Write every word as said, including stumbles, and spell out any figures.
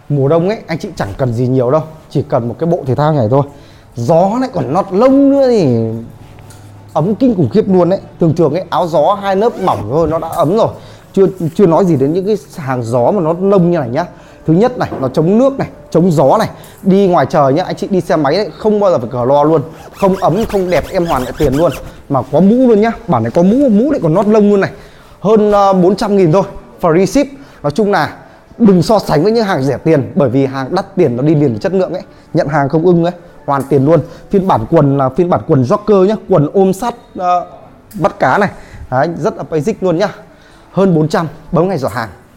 Mùa đông ấy anh chị chẳng cần gì nhiều đâu, chỉ cần một cái bộ thể thao này thôi. Gió lại còn lọt lông nữa thì ấm kinh khủng khiếp luôn đấy. Thường thường ấy áo gió hai lớp mỏng thôi nó đã ấm rồi, chưa chưa nói gì đến những cái hàng gió mà nó lông như này nhá. Thứ nhất này, nó chống nước này, chống gió này. Đi ngoài trời nhá, anh chị đi xe máy ấy, không bao giờ phải cờ lo luôn. Không ấm, không đẹp, em hoàn lại tiền luôn. Mà có mũ luôn nhá, bản này có mũ, mũ lại còn nót lông luôn này. Hơn uh, bốn trăm nghìn thôi, free ship. Nói chung là đừng so sánh với những hàng rẻ tiền, bởi vì hàng đắt tiền nó đi liền với chất lượng ấy. Nhận hàng không ưng ấy, hoàn tiền luôn. Phiên bản quần là phiên bản quần jogger nhá, quần ôm sắt uh, bắt cá này. Đấy, rất là basic luôn nhá. Hơn bốn trăm, bấm ngay giỏ hàng.